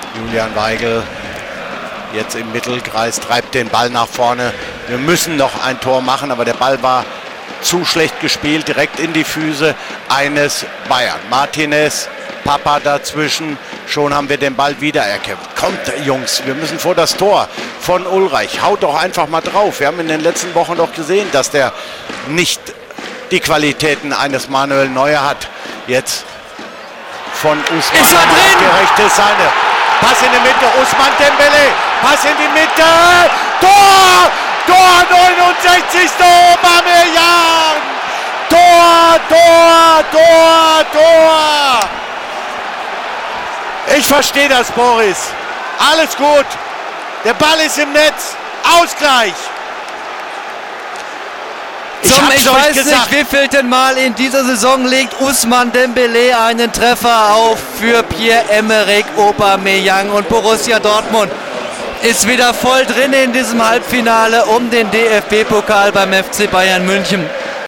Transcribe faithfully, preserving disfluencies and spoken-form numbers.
Julian Weigl jetzt im Mittelkreis, treibt den Ball nach vorne. Wir müssen noch ein Tor machen, aber der Ball war zu schlecht gespielt, direkt in die Füße eines Bayern. Martinez, Papa dazwischen, schon haben wir den Ball wiedererkämpft. Kommt, Jungs, wir müssen vor das Tor von Ulreich. Haut doch einfach mal drauf. Wir haben in den letzten Wochen doch gesehen, dass der nicht die Qualitäten eines Manuel Neuer hat. Jetzt von Ousmane. Ist er drin? Gerechte Seine. Pass in die Mitte, Ousmane Dembélé. Pass in die Mitte. Tor! Tor neunundsechzigste Aubameyang! Tor, Tor, Tor, Tor! Ich verstehe das, Boris. Alles gut. Der Ball ist im Netz. Ausgleich. Ich, Zum, ich weiß gesagt. nicht, wievielten Mal in dieser Saison legt Ousmane Dembélé einen Treffer auf für Pierre-Emerick Aubameyang, und Borussia Dortmund ist wieder voll drin in diesem Halbfinale um den D F B-Pokal beim F C Bayern München.